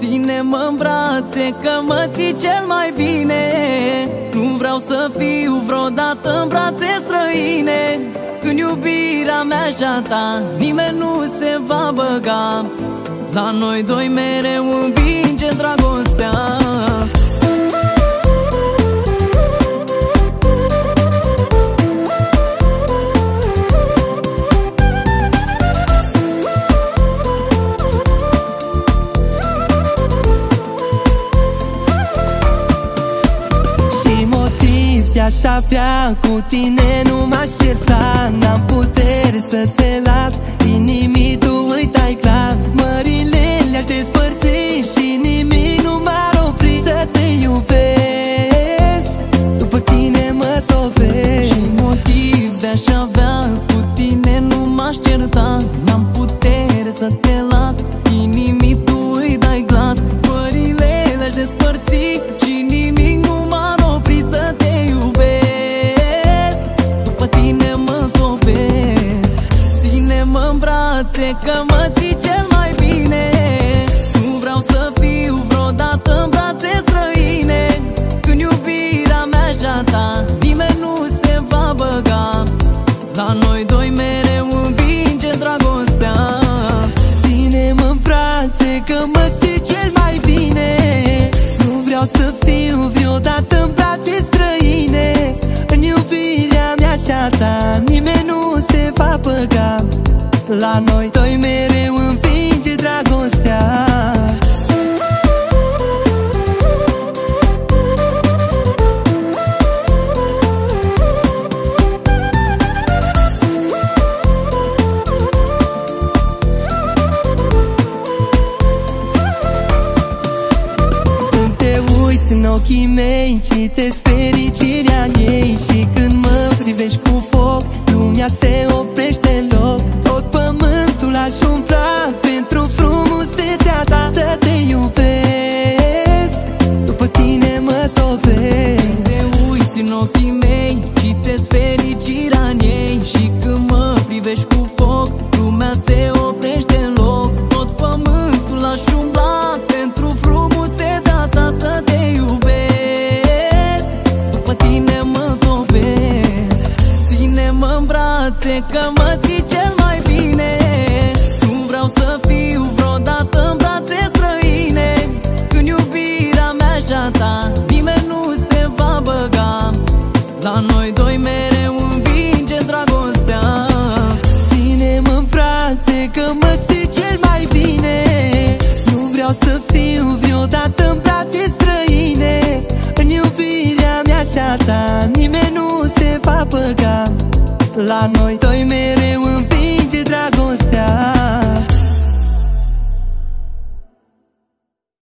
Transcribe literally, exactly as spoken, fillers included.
Ține-mă în brațe că mă ții cel mai bine. Nu vreau să fiu vreodată în brațe străine. Când iubirea mea și a ta nimeni nu se va băga, la noi doi mereu învinge dragostea. Aș avea cu tine, nu m-aș certa. N-am putere să te las, inimii tu îi dai glas. Mările le-aș despărți și nimic nu m-ar opri să te iubesc. După tine mă topesc. Și motiv de-aș avea cu tine, nu m-aș certa. N-am putere să te las, inimii tu îi dai glas. Mările le-aș despărți și nimic nu m-ar opri să te că mă ții cel mai bine. Nu vreau să fiu vreodată în brațe străine. Când iubirea mea și a ta nimeni nu se va băga, la noi doi mereu învinge dragostea. Ține-mă în brațe că mă ții cel mai bine. Nu vreau să fiu vreodată în brațe străine. În iubirea mea și a ta nimeni nu se va băga, la noi doi mereu învinge dragostea. Când te uiți în ochii mei, citesc fericirea în ei. Și când mă privești cu foc, lumea se oprește în loc. Tot pământul aș umpla pentru frumusețea ta, să te iubesc. După tine mă topesc. Când te uiți în ochii mei, citesc fericirea în ei. Și când mă privești cu foc, lumea se oprește în loc. Tot pământul aș umbla pentru frumusețea ta, să te iubesc. După tine mă topesc. Ține-mă în brațe că mă ții cel mai bine. Nu vreau să fiu vreodată în brațe străine. Când iubirea mea și a ta nimeni nu se va băga, la noi doi mereu învinge dragostea. Ține-mă în brațe că mă ții cel mai bine. Nu vreau să fiu vreodată în brațe străine. În iubirea mea și a ta nimeni nu se va băga, la noi doi